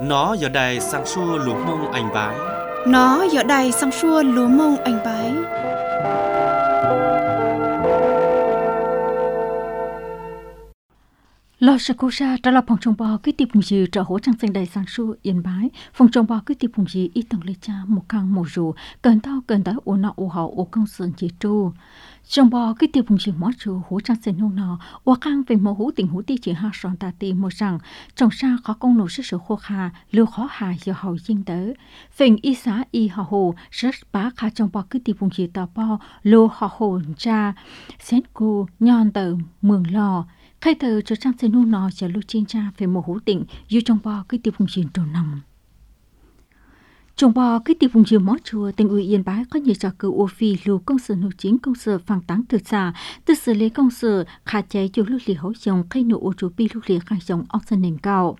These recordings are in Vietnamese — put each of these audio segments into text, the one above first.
Nó giờ đây sang xua lúa mông anh bái. Nó giờ đây sang xua lúa mông anh bái. Lo sự cố ra trả lời phòng trồng bò cái tiệp phùng gì trợ hỗ trang sinh đầy sang xua yên bái phòng trồng bò cái tiệp phùng gì ít tầng lê cha một căn một rù cần tới ô nọ ô hậu ô công sơn chỉ tru trồng bò cái tiệp phùng gì mót rù hỗ trang sinh nô nọ ô căn về mẫu hữu tình hữu ti chỉ ha sòn ta ti một rằng trồng sa khó công nổ sức sự khô kha lưu khó hà giờ hậu dinh tới phình y xã y họ hồ rất bá khá trồng bò cái tiệp phùng gì tàu bò lưu họ hồ cha xén cô nhon tờ mường lò khai thờ cho trang sinh nô nọ cho lưu chiên cha về một hữu tịnh yêu trong bò cái tiệp phùng gì trầu nằm trong bò cái tiệp phùng gì mót chùa tỉnh ủy Yên Bái có nhiều trò cử ô phi lưu công sở nô chính công sở phẳng táng từ xa từ xử lý công sở khá cháy cho lưu lì hỗ dòng khai nụ ô chú pi lưu lì khai dòng ốc sân nền cao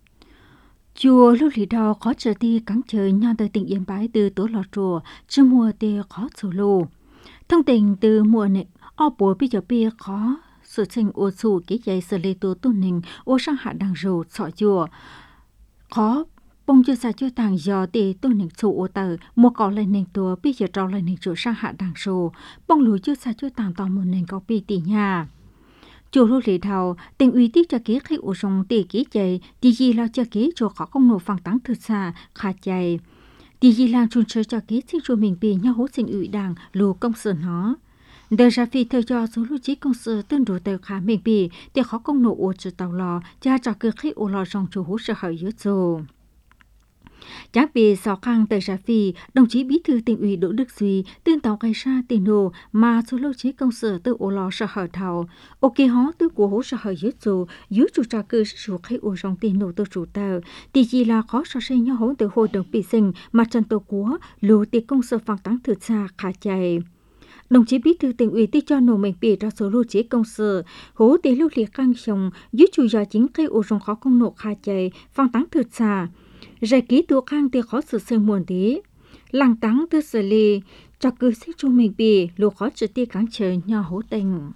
chùa lưu lì đào khó trở đi cắn trời nhau tới tỉnh Yên Bái từ tổ lò chùa chưa mùa tê khó sổ lô thông tình từ mùa này ô bùa bây giờ bia khó sự sinh ô sù cái dây xử lý tổ tôn nình ô sang hạ đằng rù sọ chùa khó bông chưa xa chưa tàng giờ thì tôn nình sù ô tờ mua cỏ lên nình tổ bây giờ trao lên nình chỗ sang hạ đằng rù bông lùi chưa xa chưa tàng tỏ một nình có pi tỷ nhà chùa lưu lì thầu tỉnh ủy tiếp cho kế khi ô sông tỷ kế chạy thì gì lo cho kế chỗ khó công nổ phẳng táng thực xa khá chạy thì gì làm chun chơi cho kế sinh chùa mình bị nhau hỗ sinh ủy đảng lù công sở nó đời ra phi theo cho số lưu trí công sự tương đối tờ khá mình bị để khó công nổ ô trừ tàu lò cha cho cơ khi ô lò trong chủ hỗ trợ hở dưới dù chẳng bị sáu khang đời ra phi đồng chí bí thư tỉnh ủy Đỗ Đức Duy tương tàu gây ra tiền nổ mà số lưu trí công sự từ ô lò sợ hở thầu ok hó từ của hỗ trợ hở dưới dù dưới chủ trò cơ sự khi ô trong tiền nổ từ chủ tàu thì chỉ là khó so sánh nhau hỗn từ hội đồng bị sinh mà trần tổ của lù tiền công sự phản táng thực xa khá chạy đồng chí bí thư tỉnh ủy ti cho nổ mình bị ra số lưu chế công sự hố tỷ lưu liệt căng chồng dưới chủ gia chính cây ô rong khó công nổ khai chạy phang táng thực xa giải ký tổ khang thì khó sự sinh muôn tí làng táng tư xử lý cho cứ xích chu mình bị lù khó trực tiếp cắn trời nhỏ hố tình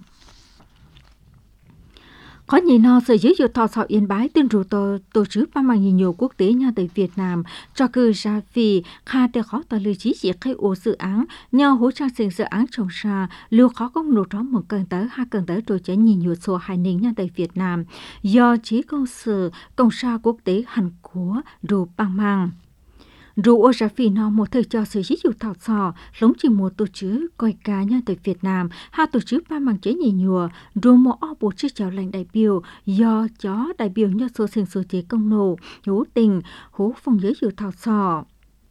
có nhìn nó sự giới thiệu thọ sọ Yên Bái tên rủ tổ chức ba mạng nhiều quốc tế nhà tại Việt Nam cho cứ ra vì khá để khó tờ lưu chí chỉ khai ổ dự án nhau hỗ trợ xây dự án trồng xa lưu khó công nổ đó một cần tới hai cần tới rồi chén nhìn nhiều số hai nền nhà tại Việt Nam do chí công sự công xa quốc tế Hàn Quốc rủ ba mạng Rủ ô ra phi nó một thời cho sự dữ thảo sò, lống chỉ một tổ chức coi cá nhân tại Việt Nam, hai tổ chức ba bằng chế nhì nhùa, rủ một ô bộ chức chào lãnh đại biểu, do chó đại biểu nhân số sinh số chế công nổ, hữu tình, hữu phong giới dữ thảo sò.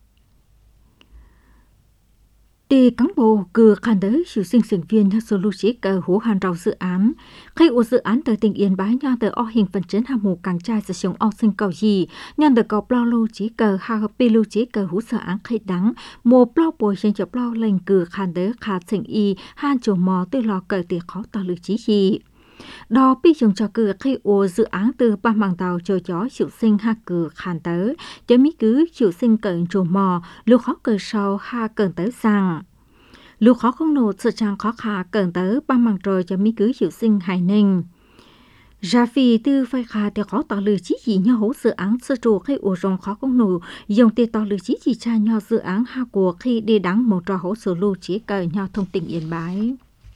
Để cán bộ cử khán tới sự sinh viên nhân số lưu trí cờ hữu hàn rào dự án. Khi ở dự án tới tỉnh Yên Bái nhau tới o hình phần chấn hàm mù càng trai sẽ sống o sinh cầu gì, nhân tới cầu plau lưu trí cờ hà hợp bì lưu trí cờ hữu dự án khi đắng, mùa plau bồi trên cho plau lệnh cử khán tới khá sinh y, hàn chủ mò tư lò cờ tiền khó tỏ lưu trí gì. Đó bị dùng cho cử khi ô dự án từ ba mạng tàu cho chó chịu sinh ha cử khán tới, cho mỹ cứ chịu sinh cận chủ mò, lưu khó cờ sau ha cận tới sang. Lưu khó không nổ sự trang khó khả cận tới ba mạng rồi cho mỹ cứ chịu sinh hài ninh. Ra vì tư phải khả thì khó tỏ lưu chí gì nhau hỗ dự án sơ trù khi ô rong khó không nổ, dùng tiền tỏ lưu chí gì cha nhau dự án ha của khi đi đáng một trò hỗ sự lưu chí cờ nhau thông tin Yên Bái.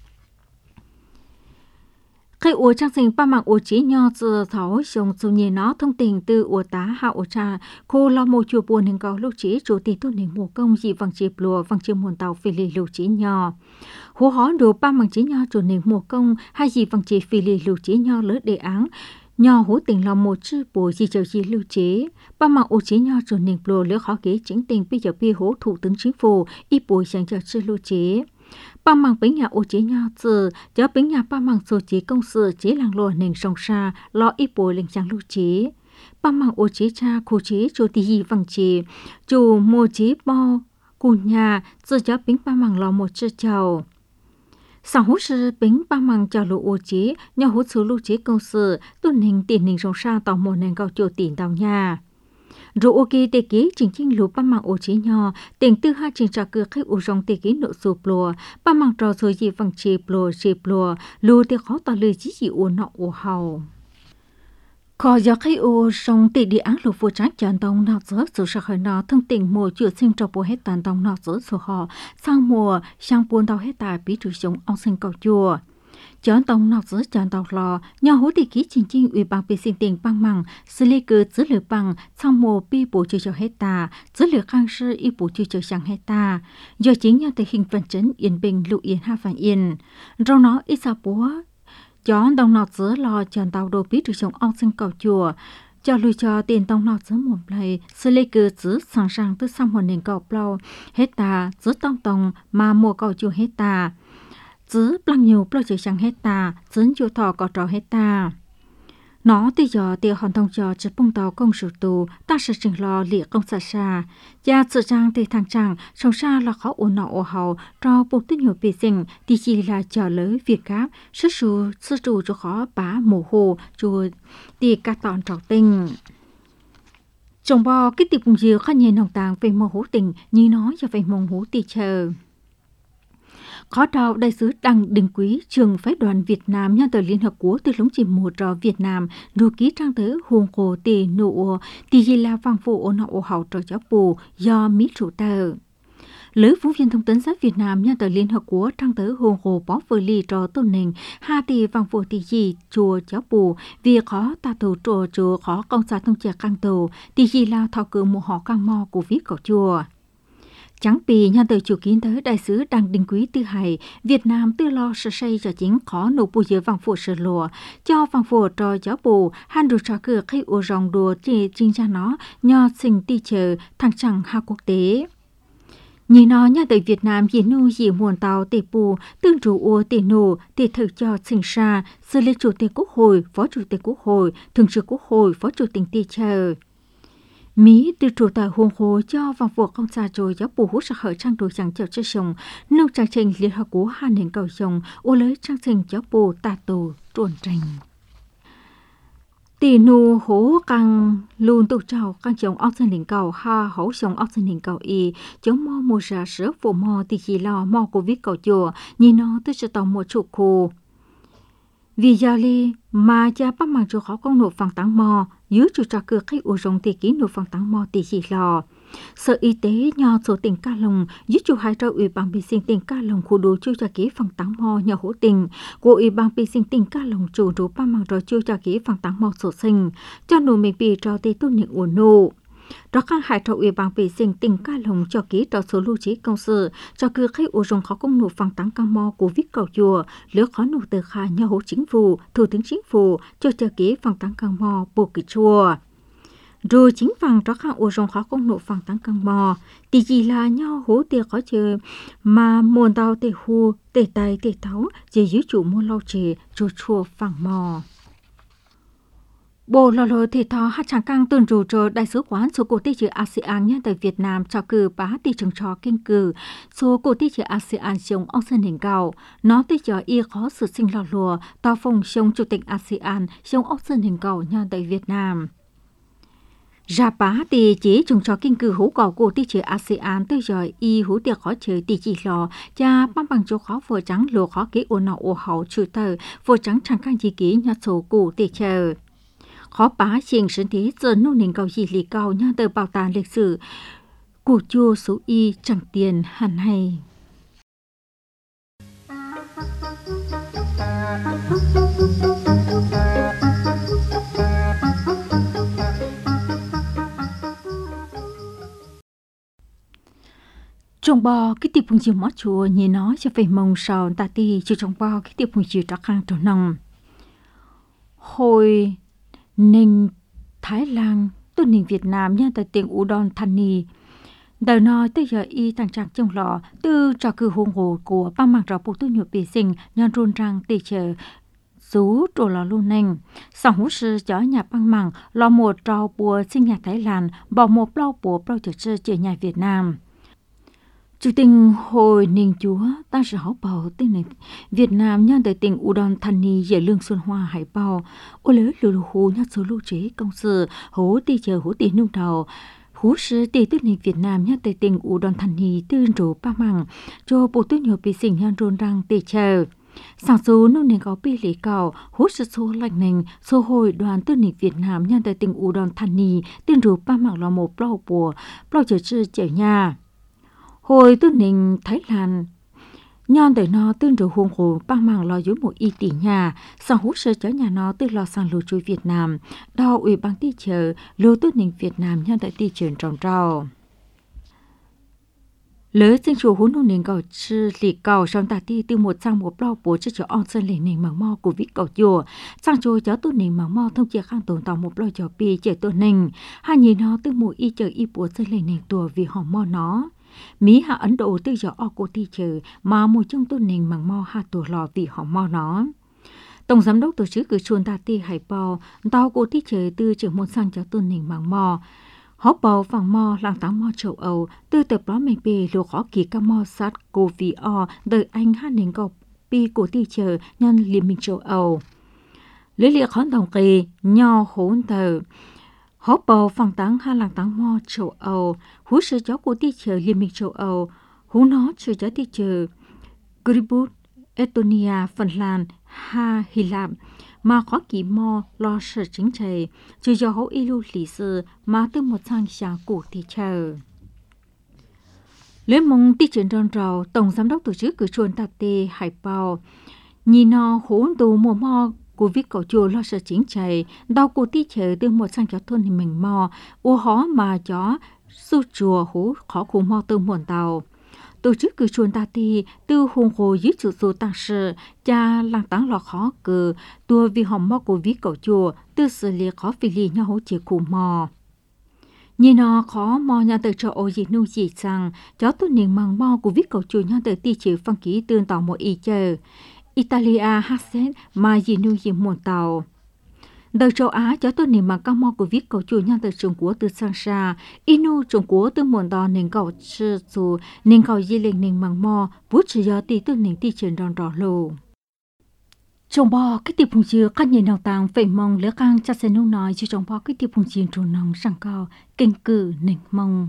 Khi ủa trang sinh ba mạng ủa chế nho dừa thảo xong dù nhé nó thông tình từ ủa tá hạ ủa trà khô lo mô chùa buồn hình có lưu chế chủ tì tốt hình mùa công dị vàng chịp lùa vàng chịp muôn tàu phì lì lưu chế nho. Hố hó đồ ba mạng chế nho chủ hình mùa công hay dị vàng chịp phì lì lưu chế nho lỡ đề án nho hố tình lo một chư bùa dị chầu dị lưu chế. Ba mạng ủa chế nho chủ hình lùa lỡ khó kế chính tình bây giờ bi hố thủ tướng chính phủ y bùa dành cho chư lưu chế. Ba mạng bánh nhà ô chế nhau từ cho bánh nhà ba mạng số chế công sự chế làng lùa nền sông xa lo ít bồi lên trang lưu chế. Ba mạng ô chế cha khu chế cho tí gì vàng chế chủ mô chế bo cùn nhà rồi cho bánh ba mạng lo một chư chầu. Sau hỗ trợ bánh ba mạng cho lũ ô chế nhau hỗ trợ lưu chế công sự tuần hình tiền nền sông xa tàu một nền cao chủ tiền tàu nhà. Rồi ok tê ký chính chính lũ ba mạng ô chế nhỏ, tỉnh tư hai trình trả cửa khách ô rong tê ký nội sụp lùa, ba mạng trò rồi gì vàng chịp lùa, lù tê khó tỏ lời chí gì ô nọ ô hầu. Khó gió khi ô sông tì đi áng lục vô tráng chọn tông nọ giữa sự sạc hơi nọ thông tình mùa chữa sinh cho bộ hết tàn tông nọ giữa sự họ sang mùa sang buôn tàu hết tài bí trừ sống ông sinh cầu chùa. Chọn tông nọ giữa chọn tàu lò nhỏ hú tì ký trình trình ủy ban bị sinh tiền băng măng xử lý cư giữ lửa bằng sang mùa bi bộ chữa cho hết tà giữ lửa khang sư y bộ chữa cho sang hết tà do chính nhau tình hình vận chấn yên bình lụ yên ha phản yên rồi nó ít sao búa chọn đồng nọ giữa lò chọn tàu đồ bí trừ sống ông sinh cầu chùa cho lưu cho tiền tông nọ giữa một lời xử lý cư giữ sẵn sàng từ sang một nền cầu bao hết tà giữ tông mà mùa cầu chùa hết tà giữ bằng nhiều bao giờ chẳng hết ta giữ chỗ thọ có trò hết ta nó từ giờ tiêu hoàn thông cho chỉ bông tàu công sự tù ta sẽ chỉnh lo liệt công xã xa gia sự trang từ thằng trang sống xa là khó ổn nọ ổ hậu cho bộ tích nhiều bị sinh thì chỉ là chờ lỡ việc khác sức chủ cho khó bá mồ hồ chùa thì các tọn trò tình chồng bò cái tiệp cùng dừa khá nhiều nồng tàng về mồ hố tình như nói cho về mồ hố tì chờ. Khó trao đại sứ Đặng Đình Quý trường phái đoàn Việt Nam nhân tờ Liên Hợp Quốc từ lống chỉ mùa trò Việt Nam nụ ký trang tới huồng cổ tì nụ tì gì là vang phụ ổn hậu hậu trò giáo bù do Mỹ chủ tờ. Lưới phóng viên thông tấn xã Việt Nam nhân tờ Liên Hợp Quốc trang tới huồng cổ bó vơi ly trò tôn nền hà tì vang phụ tì gì chùa giáo bù vì khó ta tù chùa khó công xã thông trẻ căng tù tì gì là thảo cử một họ căng mò của viết cầu chùa. Chẳng vì nhân từ chủ kiến tới đại sứ Đặng Đình Quý tư hài Việt Nam tư lo sơ xây cho chính khó nộp bù dưới vàng phụ sơ lùa cho vàng phụ trò giáo bù han đồ trò cửa khi ổ rong đùa chỉ chính ra nó nho sinh ti chờ thăng chẳng hạ quốc tế. Nhìn nó nhân từ Việt Nam dì nu dì muôn tàu tì bù tương trụ ua tì nụ tì thực cho sinh xa xử lý chủ tịch quốc hội, phó chủ tịch quốc hội, thường trực quốc hội, phó chủ tịch ti chờ. Mỹ từ chủ tờ huồng hồ cho vòng vụ công xã rồi giáo bù hút sạc hở trang đồ chẳng chở cho chồng nông trang trình liên hợp của hai nền cầu chồng ô lấy trang trình giáo bù tà tù truồn trình tỷ nụ hố căng luôn tụ trào căng chồng ốc dân đỉnh cầu ha hấu chồng ốc dân đỉnh cầu y chống mò mùa ra sữa phụ mò thì chỉ lo mò của viết cầu chùa nhìn nó tôi sẽ tàu một trụ khô vì giờ li mà cha bắt mang cho khó công nộp phẳng tăng mò dưới chủ trò cửa khách ủ rộng thì ký nộp phẳng tăng mò thì chỉ lò Sở Y tế nhỏ số tỉnh Ca Long giúp chủ hai trò Ủy ban Bị sinh tỉnh Ca Long khu đồ chu cho ký phẳng tăng mò nhỏ hỗ tình của Ủy ban Bị sinh tỉnh Ca Long chủ đủ ba mang trò chu cho ký phẳng tăng mò sổ sinh cho nụ mình bị trò tê tu niệm ổn nụ. Đó khang hải trò Ủy ban Bị sinh tỉnh Ca Long cho ký trò số lưu trí công sự cho cửa khách ủ rộng khó công nụ phẳng tăng cam mò của viết cầu chùa lứa khó nụ tờ khai nhỏ hỗ chính phủ, thủ tướng chính phủ cho ký phẳng tăng cam mò bộ kỳ chùa. Rồi chính phẳng cho khang ổ rong khó công nộ phẳng tăng căng mò thì chỉ là nhau hố tiệc khó chơi mà muôn tàu tê hù tê tay tê thấu chỉ dưới chủ mua lâu trì rồi chua phẳng mò bộ lò lò thì thò hát chẳng căng tuần rủ cho đại sứ quán số cổ tí chữ ASEAN nhân tại Việt Nam cho cử bá tỷ trường trò kinh cử số cổ tí chữ ASEAN sống ông sân hình cầu nó tí cho y khó sự sinh lò lùa tàu phòng sống chủ tịch ASEAN sống ông sân hình cầu nhân tại Việt Nam. Ra bá thì chỉ chúng cho kinh cử hữu cầu của tí chữ ASEAN tới rồi y hữu tiệc khó chơi tí chỉ lò cha băng bằng chỗ khó vừa trắng lùa khó kỹ ổ nọ ổ hậu trừ tờ vừa trắng chẳng khăn gì kỹ nhật số cụ tí chờ. Khó bá trình sinh thế giờ nô nền cầu gì lì cầu nhờ tờ bảo tàng lịch sử của chùa số y chẳng tiền hẳn hay. Trong bò cái tiệp phùng chiều mót chùa nhìn nó cho về mông sào ta ti cho trong bò cái tiệp phùng chiều trắc khang tròn nòng hồi ninh Thái Lan tôi ninh Việt Nam nha tại tiền Udon Thani đời nói tới giờ y tăng trạng trong lọ từ trò cử hôn hồ của ba mặt rõ bộ tôi nhộp bị sinh nhân rôn răng tì chờ sú trồ lò luôn nành sau hú sư cho nhà băng măng lò một trò bùa sinh nhà Thái Lan bỏ một bao bùa bao chờ nhà Việt Nam. Chủ tình hồi ninh chúa ta sẽ hảo bầu tên này Việt Nam nhân tại tỉnh Udon Thani về lương xuân hoa hải bầu ô lỡ lù hù nhát số lưu chế công sự hố ti chờ hố ti nung đầu hú sư ti tức này Việt Nam nhân tại tỉnh Udon Thani tư rủ ba măng cho bộ tư nhiều bị sinh nhân rôn răng ti chờ Sáng số nông nền có bê lý cầu, hút sự số lạnh nền, số hồi đoàn tư nền Việt Nam nhân tại tỉnh Udon Thani, tên rủ ba mạng là một blau bùa, blau trở chư chở nhà. Hồi tư nền Thái Lan, nhân tại nó tên rủ hùng hồ ba mạng lo dưới một y tỷ nhà, sang hút sự chở nhà nó tư lo sang lưu trôi Việt Nam, đào ủy ban tí chở, lưu tư nền Việt Nam nhân tại tí trường trồng rau. Lỡ dân chủ hôn nông nền cầu chư lì cầu trong tà ti từ một sang một bao bố cho chỗ on sân lệ nền mảng mò của vít cầu chùa sang chỗ cháu tu nền mảng mò thông chia khang tồn tạo một bao cho pi chạy tu nền hai nhìn nó từ một y chờ y bố sân lệ nền tùa vì họ mò nó Mỹ hạ Ấn Độ từ chỗ o cô ti chờ mà một trong tu nền mảng mò hạ tùa lò vì họ mò nó Tổng giám đốc tổ chức cử chuồn tà ti hải bò tao cô ti chờ từ trưởng một sang cháu tu nền mảng mò Hóc bầu vàng mò làng táng mò châu Âu từ tập đó mình bề lô khó kỳ ca mò sát COVID đời Anh hát nền cầu pi của ti chờ nhân Liên minh châu Âu. Lý liệt khón đồng kỳ nho hỗn tờ. Hóc bầu vàng táng hai làng táng mò châu Âu hú sự cháu của ti chờ Liên minh châu Âu hú nó sự cháu ti chờ Gribut, Estonia, Phần Lan, Hy Lạp mà khó kỳ mò lo sự chính trị, chứ do hậu y lưu lý sự mà từ một sang sáng cụ thị chờ. Liên mong tí chuyển đơn rào, Tổng giám đốc tổ chức cử chuồn tạp tê Hải Bào, nhìn nó hỗn tù mùa mò của viết cầu chùa lo sự chính trị, đau cụ tí chờ từ một sang cháu thôn thì mình mò, ô hó mà chó su chùa hú khó khủng mò từ muộn tàu. Tổ chức cử chuồn ta ti từ hùng hồ dưới chủ số tăng sự cha làng táng lò khó cử tua vì hòm mò của viết cầu chùa từ xử lý khó vì lý nhau hỗ trợ cụ mò. Nhìn nó khó mò nhà từ cho ô dị nụ dị rằng cháu tu niệm màng mò của viết cầu chùa nhà từ ti chịu phân ký tương tàu một ý chờ. Italia hát xét mà dị nụ dị muộn tàu. Đời châu Á cháu tu niệm màng cao mò của viết cầu chùa nhà từ Trung Quốc từ sang xa. Inu Trung Quốc từ muộn tàu nền cầu sư dù nền cầu dị lệnh nền màng mò bút chỉ do ti tu nền ti chuyển đòn đỏ lù. Trong bò cái tiệp phùng chứa các nhà nào tàng phải mong lỡ căng chắc sẽ nông nói chứ trong bò cái tiệp phùng chứa trồn nòng sang cao kinh cử nền mong.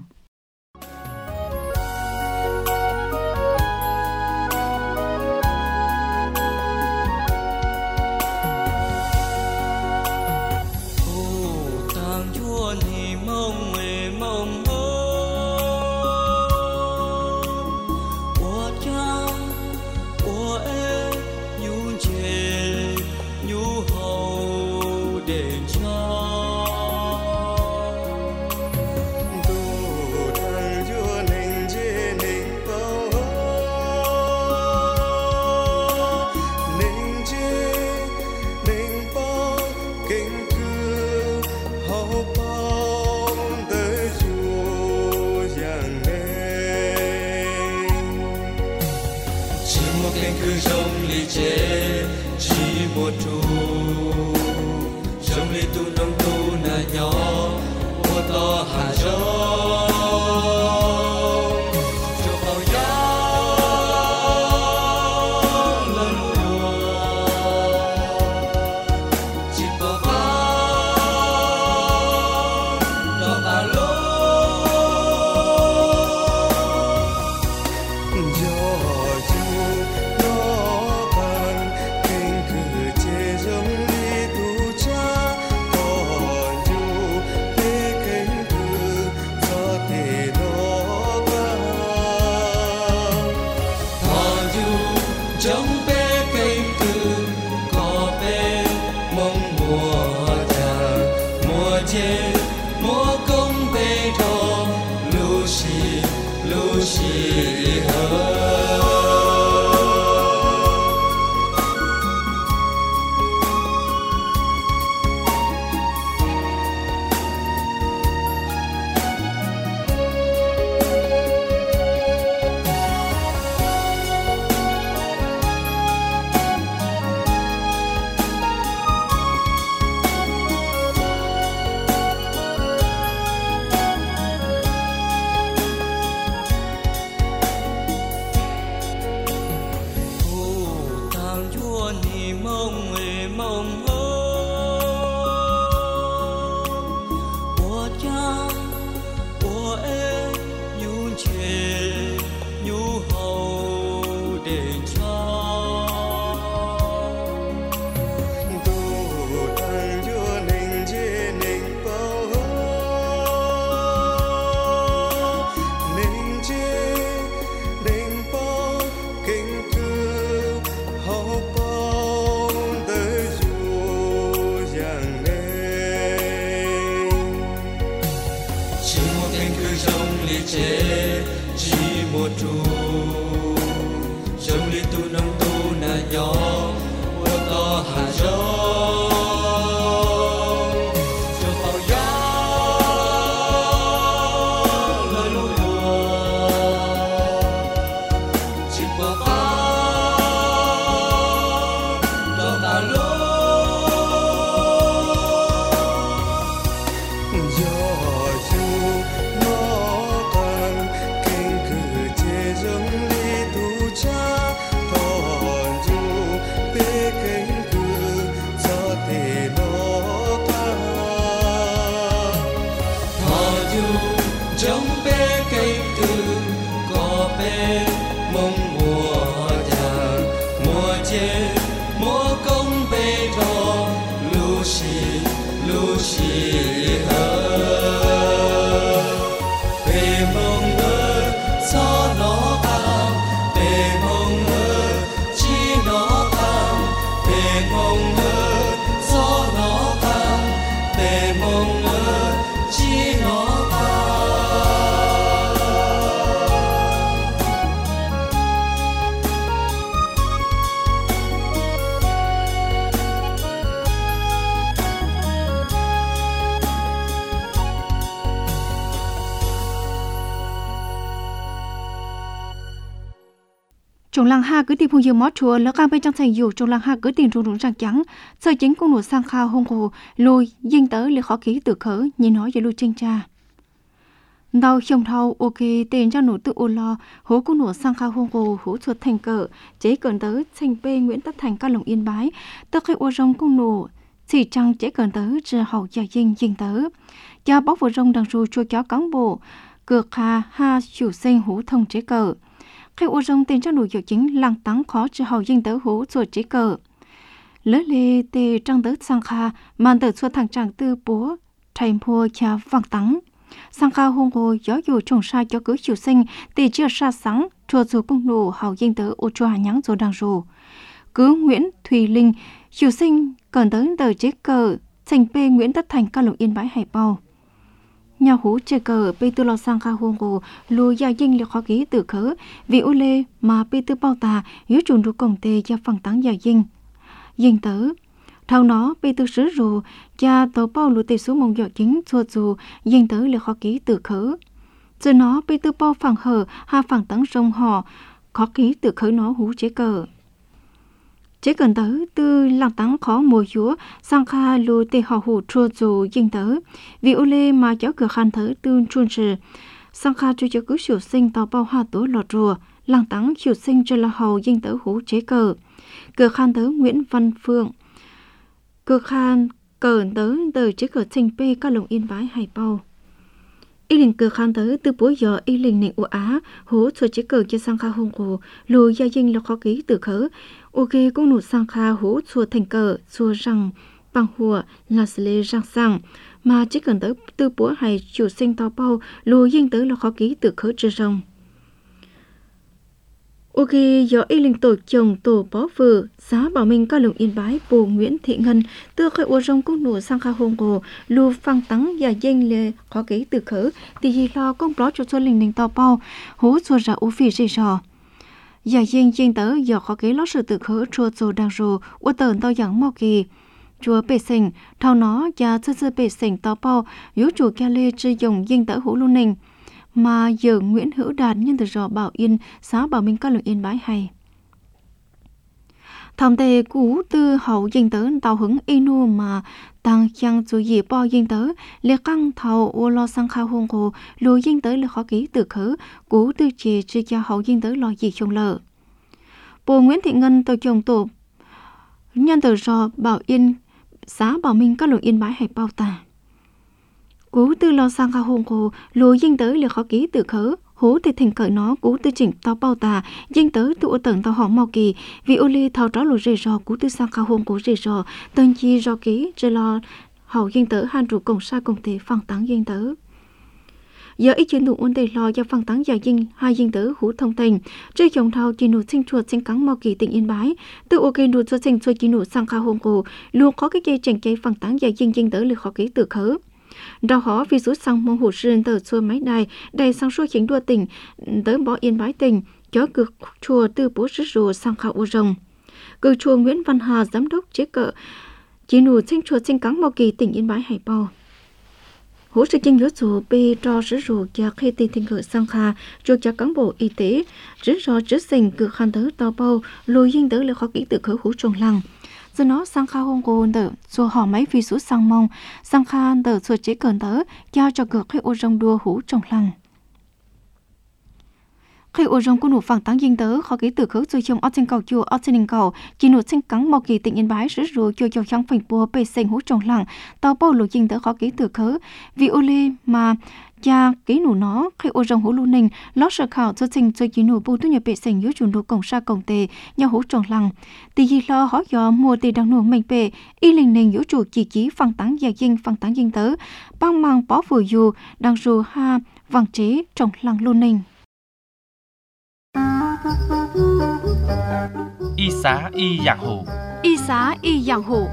trong làng ha cứ tìm phong yêu mót chùa lỡ càng bên trong thành dù trong làng ha cứ tìm rung rung răng trắng sơ chính cung nụ sang kha hung hồ lùi dinh tới li khó ký tự khởi nhìn nói về lui trên cha đau trong thâu ok tiền cho nụ tự ô lo hố cung nụ sang kha hung hồ hố chuột thành cờ chế cờn tới thành p Nguyễn Tất Thành ca lồng yên bái tức khi ô rong cung nụ chỉ trăng chế cờn tới chờ hậu gia dinh tới cha bóc vào rong đằng ru chua chó cán bộ cược ha chủ sinh hố thông chế cờ khi ô rong tên cho nụ hiệu chính làng tắng khó chờ hậu dinh tới hố chuột chế cờ lớn lê tê trăng tới sang kha màn tới chuột thằng tràng tư búa thành pua cha vàng tắng sang kha hung hồ gió dù trồng sai cho cứ chủ sinh tê chưa sa sáng chùa dù công nụ hậu dinh tới ô chua nhắng rồi đằng ru cứ Nguyễn Thùy Linh chủ sinh cần tới tờ chế cờ thành p Nguyễn Tất Thành ca lồng yên bái hải bao nhà hú chơi cờ pe tư lo sang kha hung hồ lùi gia dinh li khó ký tự khớ vì ô lê mà pe tư bao tà yếu chuồn đu công tê gia phẳng táng gia dinh tớ thao nó pe tư sứ rù cha tàu bao lùi tê số mông dọ chính chua dù dinh tớ li khó ký tự khớ giờ nó pe tư bao phẳng hở ha phẳng táng sông họ khó ký tự khớ nó hú chế cờ chế cần tới tư làng tắng khó mùa chúa sang kha lùi tê họ hủ chua dù dinh tớ vì ô lê mà cháu cửa khăn thớ tương chuôn sử sang kha chú cháu cứ xỉu sinh tàu bao hoa tố lọt rùa làng tắng xỉu sinh cho là hầu dinh tớ hủ chế cờ cửa khăn tớ Nguyễn Văn Phương cửa khăn cờ tớ chế cờ thành p các lồng yên bái hải bao y linh cửa khăn tớ từ bố giờ y linh nịnh ủa á hố cho chế cờ cho sang kha hung hồ lùi gia dinh là khó ký từ khớ ok cũng nụ sang kha hố chùa thành cờ chùa răng bằng hùa là lê răng sang mà chỉ cần tới từ bố hay chủ sinh to bao lùi dinh tới là khó ký từ khớ trừ rồng ok giờ y linh tổ chồng tổ bó vừa giá bảo minh các lồng yên bái bồ Nguyễn Thị Ngân từ khởi ô rong cũng nụ sang kha hung hồ lùi phăng tắng và dinh lê khó ký từ khớ thì gì lo công bó cho linh ninh to bao hố chùa ra ô phi dây sò giờ dinh tớ giờ khó ký lót sự tự khớ chùa chùa đang rù ô tờn tao dẫn mò kỳ chùa bể sình thao nó và sơ bể sình to bao yếu chùa kia lê chơi dùng dinh tớ hữu luôn ninh mà giờ Nguyễn Hữu Đạt nhân từ rò Bảo Yên xã Bảo Minh các lượng yên bái hay thầm tề cũ tư hậu dinh tớ tàu hứng inu mà tăng chăng chú gì bao dinh tớ lê căng thầu ô lo sang kha hung hồ lùi dinh tớ lê khó ký từ khứ cũ tư trì chưa cho hậu dinh tớ lo gì trong lợ bồ Nguyễn Thị Ngân tổ chồng tổ nhân từ rò Bảo Yên xã Bảo Minh các lượng yên bái hay bao tà cú tư lo sang kha hung hồ lùi dinh tớ lê khó ký từ khứ hố thì thành cởi nó cú tư chỉnh tao bao tà dinh tớ tụ ô tận tao họ mau kỳ vì ô ly thao tró lùi rề rò cú tư sang kha hung cố rề rò tân chi rò ký rề lo hậu dinh tớ han rủ cổng sa cổng thể phăng táng dinh tớ giờ ít chuyện đủ ôn đề lo cho phăng táng giả dinh hai dinh tớ hú thông tình chơi chồng thao chỉ nụ sinh chuột sinh cắn mau kỳ tỉnh yên bái tự ok nụ cho sinh chuột chỉ nụ sang kha hung cố luôn có cái dây chèn cây phăng táng giả dinh tớ lì khó ký từ khớ đào họ vì rút sang mong hồ sơn tờ xua máy đài sang xua chính đua tỉnh tới bỏ yên bái tỉnh chó cực chùa từ bố rứt rùa sang khảo ô rồng cực chùa Nguyễn Văn Hà giám đốc chế cợ chỉ nụ sinh chùa sinh cắn mò kỳ tỉnh yên bái hải bao hỗ trợ chân yếu dù bê cho rứt rùa cho khi tình thịnh ngựa sang kha cho cán bộ y tế rứt rò rứt sinh cực khăn tớ tàu bao lùi dinh tớ là khó kỹ tự khởi hữu trồng lăng giờ nó sang kha hung cô đỡ xua họ máy vì số sang mong sang kha đỡ xua chế cờn tớ giao cho cửa khi ô rong đua hú trong lăng khi ô rong của nụ phẳng táng dinh tớ khó ký từ khứ rồi trong ở trên cầu chùa ở trên đỉnh cầu chỉ nụ sinh cắn mò kỳ tỉnh yên bái rứt rồi cho trong phình bùa bề sình hú trong lăng tàu bao lục dinh tớ khó ký từ khứ vì ô lê mà cha ký nụ nó khi ô rong hú lu ninh lót sợ khảo cho sinh cho chỉ nụ bù tu nhà bệ sình dưới chuồn đồ cổng sa cổng tề nhà hú trong lăng tì gì lo hỏi do mua tì đang nụ mình bệ y linh ninh dưới chuột chỉ phẳng táng dinh tớ băng mang bó vừa dù đang dù ha vàng chế trong lăng lu ninh y xá y giang hồ y xá y giang hồ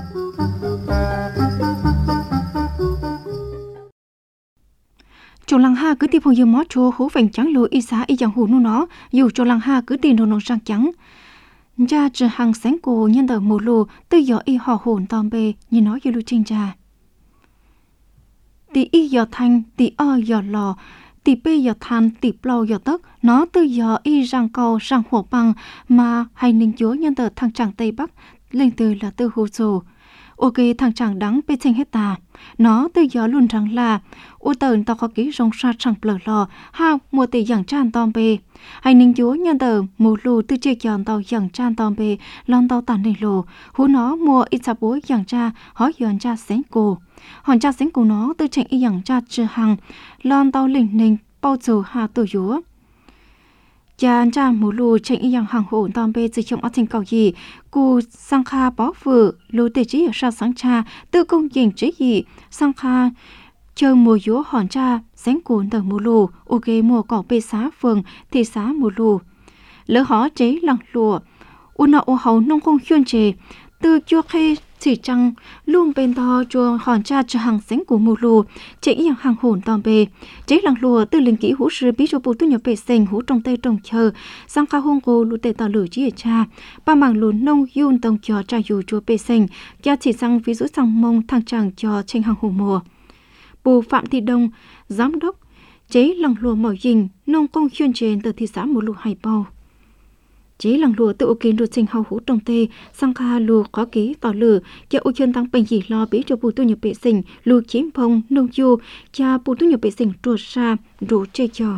chỗ lăng ha cứ tìm phong dương mót chua hú vành trắng lùi y xá y giang hồ nu nó dù chỗ lăng ha cứ tìm đồ nông sang trắng cha trừ hàng sáng cổ nhân tờ mù lù tư gió y họ hồn tòm bề như nói như lưu trinh cha tì y gió thanh tì o gió lò tì bê giờ than tì plau giờ tức nó từ giờ y răng cầu răng hồ bằng mà hay ninh chúa nhân tờ thằng chàng Tây Bắc lên từ là từ hồ dù. Ok thằng chàng đắng bê chênh hết ta. Nó từ giờ luôn rằng là ô tờn tao có ký rong sa chẳng plờ lò ha mùa tì dàng chan tòm bê. Hay ninh chúa nhân tờ mù lù từ chê chọn tàu dàng chan tòm bê lon tàu tàn ninh lù. Hú nó mua ít sa bối dàng cha hỏi dàng cha xén cổ. Hòn cha xén cổ nó từ chênh y dàng cha trừ hàng lon tàu lình ninh bao dù hà tổ dúa. Cha mù lù chênh y dàng hàng hồn tòm bê dự trọng ở thành cầu gì. Cú sang kha bó vừa lù tê trí ở sa sáng cha tự công dành trí gì sang kha chờ mùa dúa hòn cha xén cuốn tờ mù lù ok mùa cỏ bê xá phường thị xã mù lù lỡ họ chế lăng lùa u nọ ô hầu nông công khuyên chế từ chua khê chỉ trăng luôn bên to chua hòn cha chờ hàng xén của mù lù chế ý hàng hồn tòm bê chế lăng lùa từ linh kỹ hú sư bí cho bù tu nhập bê xanh hú trong tây trong chờ sang kha hông cô lù tê tỏ lử chí cha ba mảng lù nông yun tông cho cha dù chua bê xanh cha chỉ sang ví dụ sang mông thang chàng cho tranh hàng hồn mùa. Bù Phạm Thị Đông, giám đốc chế lăng lùa mỏ dình nông công chuyên trên từ thị xã Mù Lù Hải Bao. Chế lăng lùa tự ô kiến đột sinh hào hú trong tê sang kha lùa khó ký tỏ lửa cho ô chân tăng bệnh gì lo bí cho bù tu nhập bệ sinh lùa chiếm phong nông du cho bù tu nhập bệ sinh trột xa rủ chê cho.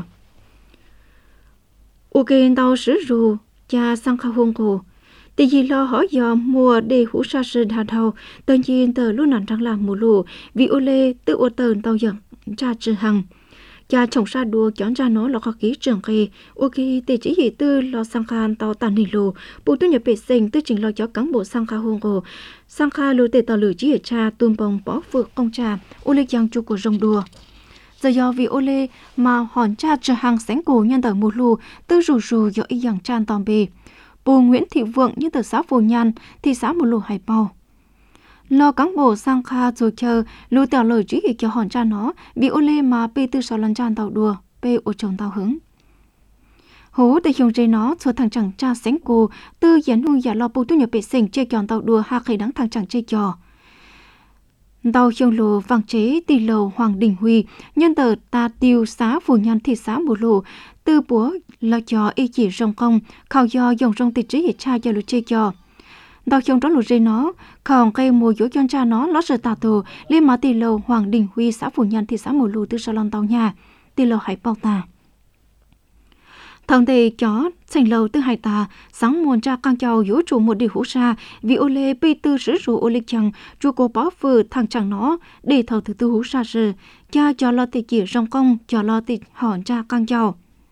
Ô kiến tàu sử rù cho sang kha hôn cổ. Tỷ gì lo hỏi giờ mùa để hú sa sư đà đầu tự nhiên tờ luôn nản rằng làm mù lù vì ô lê tự ô tờn tàu dần cha trừ hằng cha chồng sa đua chọn ra nó là khó ký trường kê ok tỷ chỉ gì tư lo sang khan tàu tàn nỉ lù bù tu nhập bệ sinh tư trình lo cho cán bộ sang kha hôn cổ sang kha lù tê tàu lử chỉ ở cha tuôn bồng bỏ phược công cha ô lê giang chu của rồng đùa giờ do vì ô lê mà hòn cha trừ hằng sánh cổ nhân tờ mù lù tư rù rù do y dàng chan tòm bề. Bù Nguyễn Thị Vượng như từ xã Phù Nhan, thị xã Mù Lù Hải Bao. Lo cán bộ sang kha rồi chờ, lù tèo lời chỉ cho hòn cha nó, bị ô lê mà bê tư sáu lần chan tàu đùa, bê ô chồng tàu hứng. Hú để dùng dây nó, cho thằng chẳng cha sánh cô, tư dẫn hương giả lo bù tu nhập bệ sinh chê chọn tàu đùa hạ khởi đáng thằng chẳng chê trò. Tàu dùng lù vàng chế tỷ lầu Hoàng Đình Huy, nhân tờ ta tiêu xã Phù Nhan thị xã Mù Lù, tư búa lo cho y chỉ rong công khảo do dòng rong tịch trí cha do lũ chê cho đào chồng đó lũ dây nó còn cây mùa dỗ cho cha nó lót sợ tà tù liên mà tỷ lầu Hoàng Đình Huy xã Phù Nhan thị xã Mù Lù từ Salon tàu nhà tỷ lầu Hải Bao tà thằng tề chó thành lầu từ Hải tà sáng muôn cha căng châu dỗ trụ một điều hũ sa vì ô lê pi tư sử dụng ô lê chẳng chu cô bó phừ thằng chẳng nó để thầu thứ tư hũ sa sư cha cho lo tịch chỉ rong công cho lo tịch hòn cha căng châu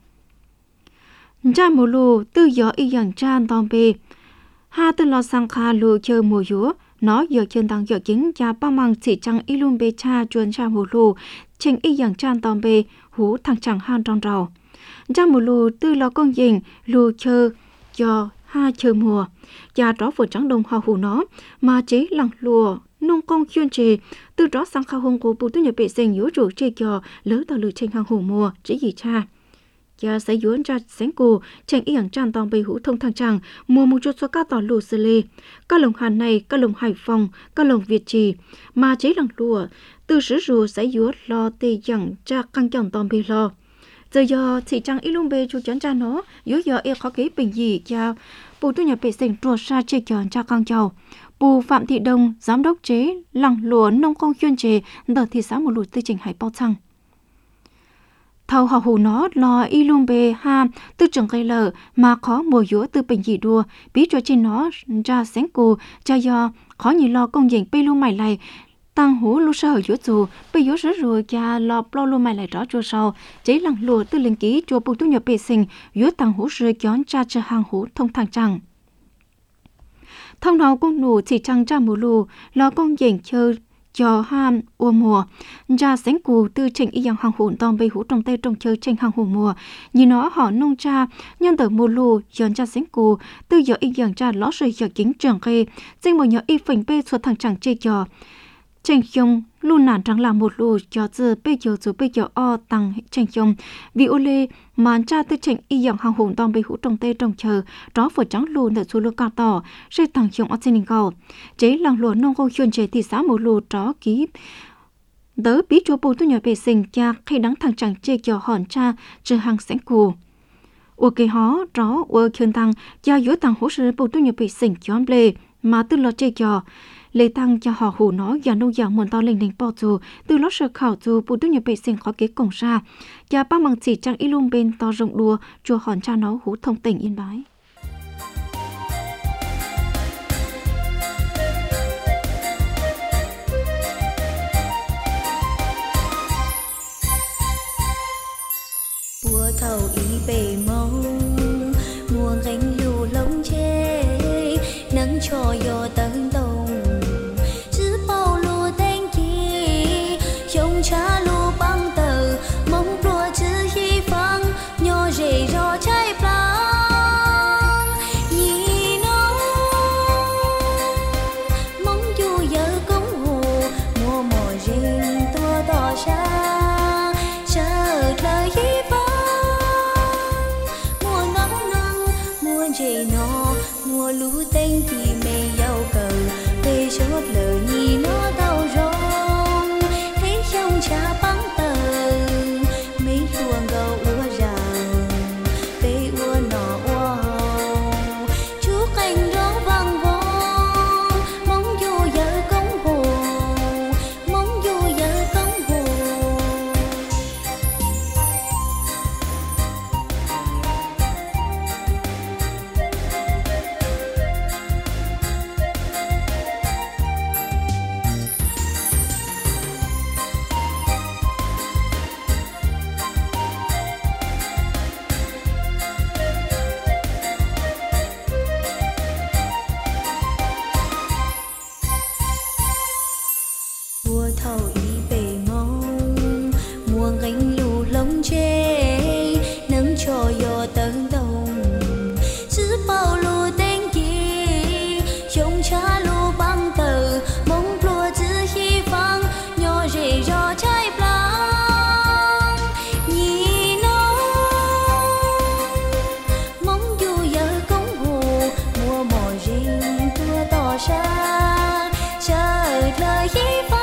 cha mù lù tư gió y dàng chan tòm bê ha tư lo sang kha lù chơi mùa dúa nó giờ chân tăng giờ chính cha ba mang chỉ chẳng y luôn bê cha chuồn cha mù lù trình y dàng chan tòm bê hú thằng chẳng han trong rầu cha mù lù tư lo con dình lù chơi cho ha chơi mùa cha đó vừa trắng đồng hào hù nó mà chế lăng lùa nông công chuyên trì từ đó sang kha hông của bù tu nhập bệ sinh yếu rủ chê cho lỡ tàu lử trình hàng hù mùa chỉ gì cha cha sẽ yuan cha sánh cô tranh y hàng tràn tòng bầy hữu thông thang tràng mùa một chút số cá tỏ lù sơ lê cá lồng Hà này cá lồng Hải Phòng cá lồng Việt Trì mà chế lăng lùa từ sử rùa sẽ yuan lo tê dặn cha căng chồng tòng bầy lo giờ do thị trang y lung bê chú chán cha nó yếu giờ y khó kế bình gì cha bù tu nhập bệ sinh trùa sa chê chọn cha căng chầu Bù Phạm Thị Đông giám đốc chế lăng lúa nông công chuyên chế ở thị xã Mù Lù tư trình Hải Bao Trăng thầu họ hù nó lo y lung bê ha tư trường gây lờ mà khó mùa dúa tư bình gì đua bí cho trên nó ra sáng cù cha do khó nhìn lo công dành bê lu mày lại tăng hú lu sơ dúa dù bê dúa sớ rồi cha lo plo lu mày lại rõ chua sau chế lăng lúa tư linh ký chùa bù tu nhập bê sinh dúa tăng hú rơi chón cha chờ hàng hú thông thang trăng thông nào công nụ chỉ trăng cha Mù Lù lo công dành chơi cho ham ua mùa ra sáng cù tư trình y dòng hàng hồn tòm bê hũ trong tây trong chơi tranh hàng hồn mùa như nó họ nông cha nhân tờ Mù Lù dọn ra sáng cù tư giờ y dòng cha ló rơi giờ chính trường khê danh một nhỏ y phình bê xuất thằng chẳng chê cho tranh chung luôn nản rằng là một lù cho giờ bê giờ o tăng tranh chung vì ô lê mà cha tư trình y dòng hàng hồn tòm bê hũ trong tây trong chờ đó vừa trắng lù nợ số lô cao tỏ sẽ tăng chung ở trên cầu chế làng lúa nông công chuyên chế thị xã Mù Lù đó ký đỡ bí chúa bù tu nhỏ bề sinh cha khi đắng thằng chẳng chê cho hòn cha chờ hàng sáng cù ua kỳ hó rõ ua khiên tăng cha yếu tăng hỗ trợ bù tu nhỏ bề sinh cho lê mà từ lo chê cho lê tăng cho họ hù nó và nô dạng muốn to lên đỉnh bỏ dù từ lo sợ khảo dù bù tu nhỏ bề sinh khó kế cổng ra cha bác bằng chỉ trang ilum bên to rộng đùa chùa hòn cha nó hú thông tỉnh Yên Bái. Mùa thầu ý bể mông mùa gánh lù lông chê nắng cho yo tấn đồng chứ bao lù tên kỳ trong cha lù băng tờ mong lùa chứ hy vọng nhỏ rể rò trái plang nhì nó mong dù giờ công hồ mùa mùa rình tua đỏ xa chờ lời hy vọng chê nó mùa lũ tên thì mẹ giàu cờ về chốt lờ nhì nó đau rong thấy trong cha bắn tờ mấy luồng gầu ua ràng về ua nọ ua hồng chú cành đó vang vong mong dù giờ công hồ mong dù giờ công hồ mùa thầu ý bể mông mùa gánh lù lông chê nắng cho yo tấn đồng chứ bao lù tên kỳ trong cha lù băng tờ mong lùa chứ hy vọng nhỏ rể rò trái plang nhì nó mong dù giờ công hồ mùa mò rình tua tỏ xa chờ lời hy vọng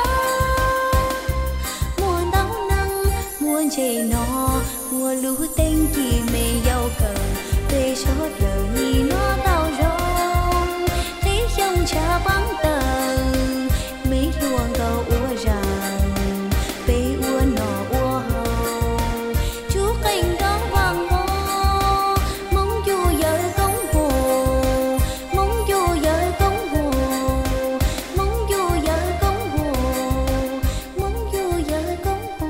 chê nó mùa lũ tên kỳ mê giàu cờ về chốt lờ nhì nó đau rong thấy trong cha bắn tờ mấy luồng gầu ua ràng về ua nọ ua hồng chú cành đó vang vong mong dù giờ công hồ mong dù giờ công hồ mong dù giờ công hồ mong dù giờ công hồ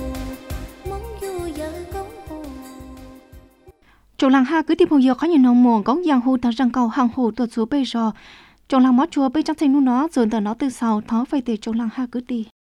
Trong làng ha cứ tìm hồ có nhiều nông mùa có giang hồ ta răng cầu hàng hồ tuột xuống bây giờ trong làng mót chùa bây trong thành nu nó rồi tờ nó từ sau thó phải từ trong làng ha cứ đi